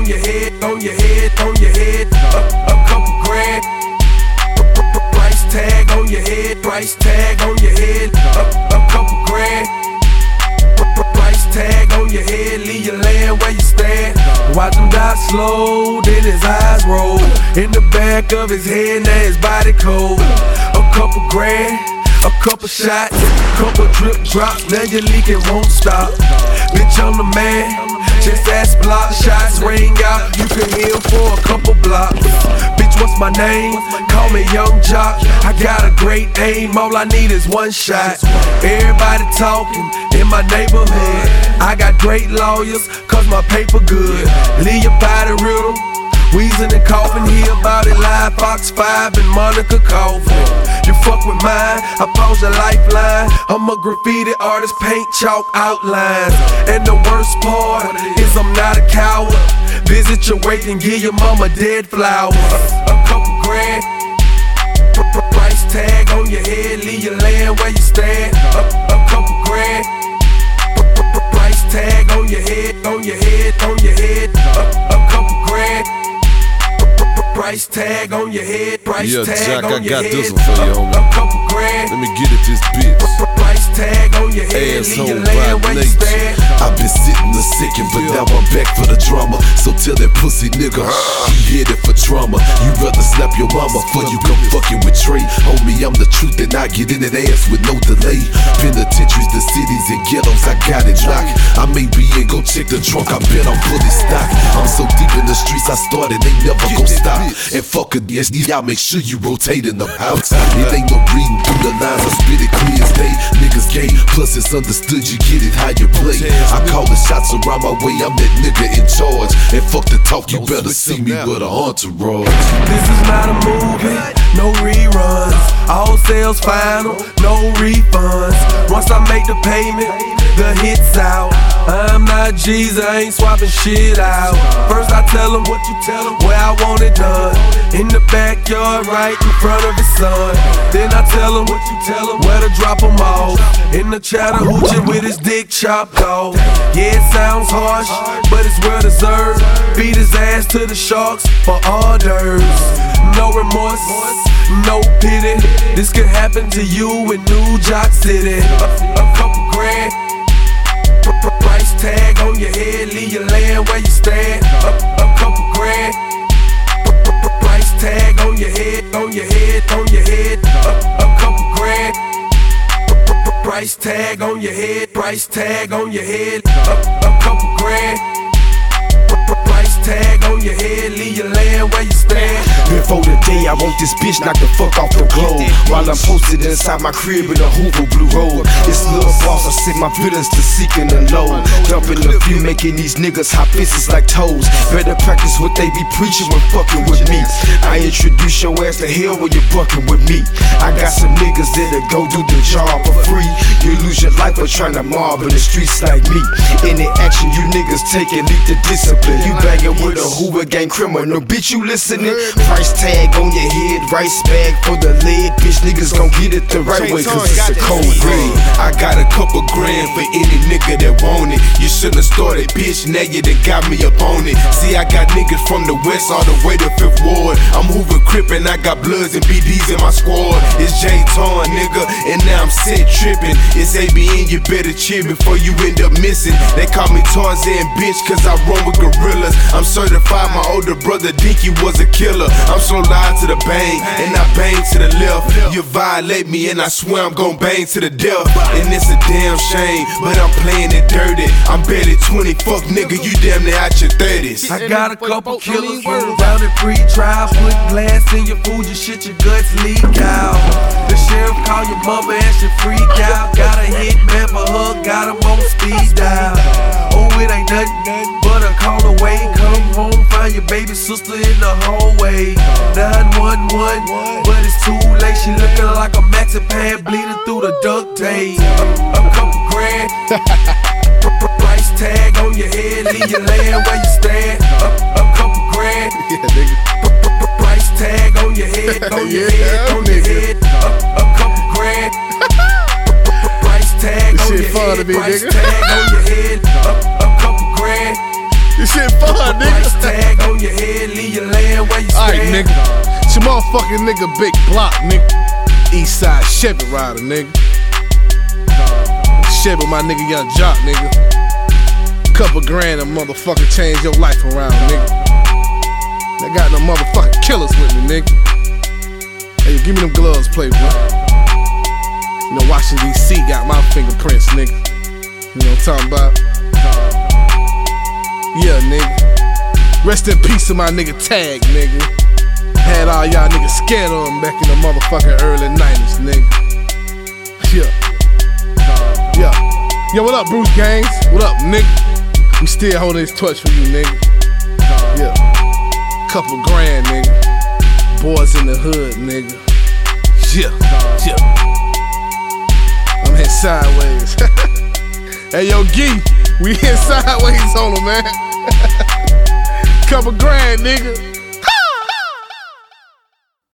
on your head, on your head, on your head. A couple grand. Price tag on your head, price tag on your head. A couple grand. Price tag on your head, leave your land where you stand. Watch him die slow, then his eyes roll. In the back of his head, now his body cold. A couple grand, a couple shots, couple drip drops, now your leaking won't stop. Bitch, I'm the man, just ass block. Shots ring out, you can heal for a couple blocks. Bitch, what's my name? Call me Young Jock. I got a great aim, all I need is one shot. Everybody talking in my neighborhood. I got great lawyers, cause my paper good. Leave your body riddle, wheezing and coughing. Hear about it live, Fox 5 and Monica Coffin. You fuck with mine, I pause your lifeline. I'm a graffiti artist, paint chalk outlines. And the worst part is I'm not a coward. Visit your wake and give your mama dead flowers. A couple grand. Price tag on your head, leave your land where you stand. A couple grand. Price tag on your head, on your head, on your head. A couple grand. Price tag on your head, price tag on your head. I got this one for you, homie. A couple grand. Let me get at this bitch. Price tag on your head, leave your land where you stand. I've been sitting a second, but now I'm back for the drama. So tell that pussy nigga, he headed for trauma. You rather slap your mama before you come fucking with Trey. Homie, I'm the truth and I get in that ass with no delay. Penitentiaries, the cities and ghettos, I got it locked. I may be in, go check the trunk, I bet I'm fully stocked. I'm so deep in the streets, I started, they never gon' stop. And fuck it, yes, y'all make sure you rotate in the house. It ain't no reading through the lines, I spit it clear as day. Niggas gay, plus it's understood, you get it how you play. I call the shots around my way, I'm that nigga in charge. And fuck the talk, you better see me with a entourage. This is not a movie, no reruns. All sales final, no refunds. Once I make the payment, the hit's out. I'm not Jesus, I ain't swapping shit out. First I tell him what you tell him, where I want it done. In the backyard, right in front of his son. Then I tell him what you tell him, where to drop him off. In the Chattahoochee with his dick chopped off. Yeah, it sounds harsh, but it's well deserved. Beat his ass to the sharks for orders. No remorse, no pity. This could happen to you in New York City. A couple grand. Price tag on your head, leave your land where you stand. A couple grand. Price tag on your head, on your head, on your head. A couple grand. Price tag on your head, price tag on your head. A couple grand. Price tag on your head, leave your land where you stand. Before the day, I want this bitch knock the fuck off the globe. While I'm posted inside my crib in a Hoover blue robe. This little boss, I send my villains to seeking the low. Dumping the few, making these niggas hot fences like toes. Better practice what they be preaching when fucking with me. I introduce your ass to hell when you're bucking with me. I got some niggas that'll go do the job for free. You lose your life for trying to mob in the streets like me. Any action you niggas taking, lead to discipline. You banging with a Hoover gang criminal, bitch, you listening? Price tag on your head, rice bag for the lead. Bitch, niggas gon' get it the right way, cause it's a cold red. I got a couple grand for any nigga that want it. You shouldn't have started, bitch, now you done got me up on it. See, I got niggas from the west all the way to 5th Ward. I'm Hoover Crippin', I got Bloods and BDs in my squad. It's J-Ton, nigga, and now I'm set trippin'. It's ABN, you better chill before you end up missing. They call me Tarzan, bitch, cause I run with gorillas. I'm certified, my older brother Dinky was a killer. I'm so loud to the bang, and I bang to the left. You violate me, and I swear I'm gon' bang to the death. And it's a damn shame, but I'm playing it dirty. I'm barely 20, fuck nigga, you damn near out your 30s. I got a couple killers down at pre-trial. Put glass in your food, your shit, your guts leak out. The sheriff call your mother and she freak out. Got a hit man for her, got him on speed dial. Oh, it ain't nothing but a call away. Come home, find your baby sister in the hallway. 911, but it's too late. She looking like a maxi pad bleeding through the duct tape. A couple grand. Price tag on your head, leave your land where you stand. A couple grand. Price tag on your head, on your head, on your head. A couple grand. Price tag on your head, price tag on your head. A couple grand. This shit fun, nigga. Price tag on your head, leave your land where you stand. Alright, nigga. It's your motherfucking nigga Big Block, nigga. Eastside Chevy rider, nigga. Chevy, my nigga Young Jock, nigga. Couple grand a motherfucker change your life around, nigga. I got no motherfucking killers with me, nigga. Hey, give me them gloves, playboy. You know, Washington D.C. got my fingerprints, nigga. You know what I'm talking about? Yeah, nigga. Rest in peace to my nigga Tag, nigga. Had all y'all niggas scared of him back in the motherfucking early 90s, nigga. Yeah. Yeah. Yo, what up, Bruce Gangs? What up, nigga? We still holding this torch for you, nigga. Yeah. Couple grand, nigga. Boys in the hood, nigga. Yeah. Yeah. I'm heading sideways. Hey, yo, Gee, we hit sideways on him, man. Couple grand, nigga.